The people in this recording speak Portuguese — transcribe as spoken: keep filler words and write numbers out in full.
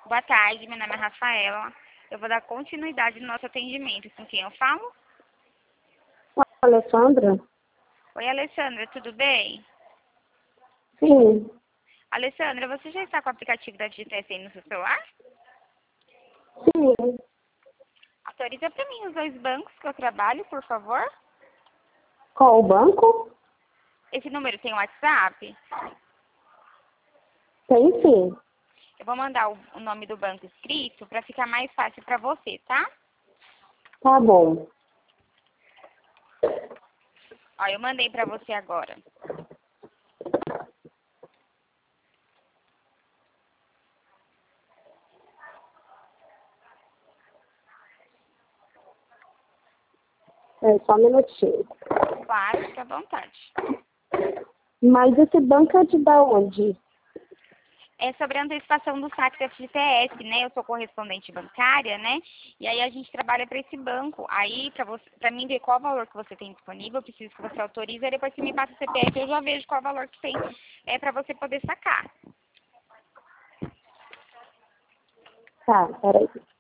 Boa tarde, meu nome é Rafaela. Eu vou dar continuidade no nosso atendimento. Com quem eu falo? Alessandra? Oi, Alessandra, tudo bem? Sim. Alessandra, você já está com o aplicativo da Digitec aí no seu celular? Sim. Autoriza para mim os dois bancos que eu trabalho, por favor. Qual o banco? Esse número tem WhatsApp? Tem sim. Eu vou mandar o, o nome do banco escrito para ficar mais fácil para você, tá? Tá bom. Ó, eu mandei para você agora. É, só um minutinho. Claro, fica à vontade. Mas esse banco é de da onde? É sobre a antecipação do saque da F G T S, né? Eu sou correspondente bancária, né? E aí a gente trabalha para esse banco. Aí, para você, para mim ver qual valor que você tem disponível, eu preciso que você autorize, aí depois você me passa o C P F, eu já vejo qual valor que tem é, para você poder sacar. Tá, peraí.